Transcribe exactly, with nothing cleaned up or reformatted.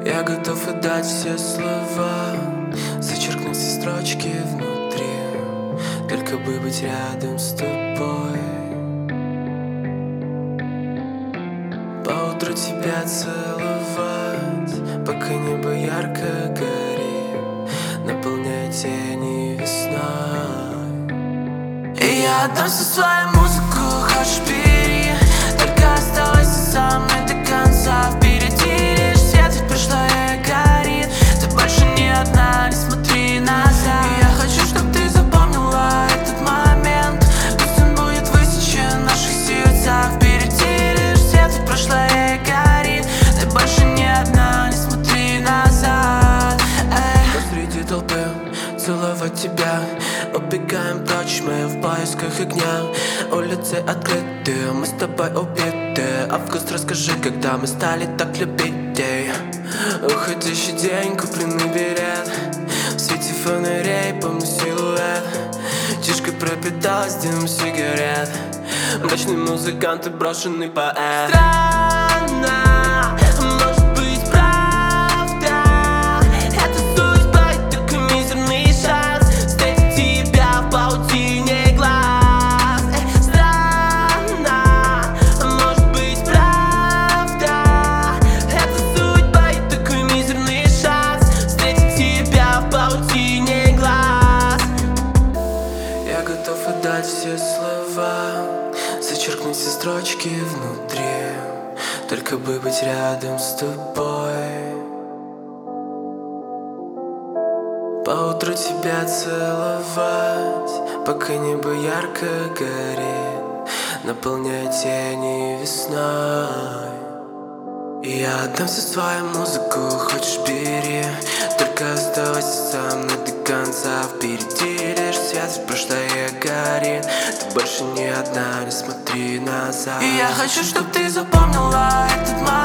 Я готов отдать все слова, зачеркнуть все строчки внутри, только бы быть рядом с тобой. Поутру тебя целовать, пока небо ярко горит, наполняя тени весной. И я отдам всю свою музыку, хочешь бери, только оставайся со мной до конца. Впереди лишь свет, ведь прошлое горит, ты больше не одна, не смотри назад. И я хочу, чтоб ты запомнила этот момент, пусть он будет высечен в наших сердцах. Впереди лишь свет, ведь прошлое горит, ты больше не одна, не смотри назад. Эй. Посреди толпы целовать тебя, убегаем прочь, мы в поисках огня. Улицы открыты, мы с тобой убиты. Август, расскажи, когда мы стали так любить. Ей. Уходящий день, купленный билет, в свете фонарей помню силуэт. Тишкой пропиталась дымом сигарет, ночный музыкант и брошенный поэт. Странно, может быть правда, это судьба и только мизерный шанс встретить тебя в паутине глаз. Странно, может быть правда, это судьба и только мизерный шанс встретить тебя в паутине глаз. Я готов отдать все слова, зачеркнуть все строчки внутри, только бы быть рядом с тобой. Поутру тебя целовать, пока небо ярко горит, наполняя тени весной. И я отдам всю свою музыку, хочешь бери, только оставайся со мной до конца. Впереди лишь свет, ведь прошлое горит, ты больше не одна, не смотри назад. И я хочу, чтоб ты запомнила этот момент.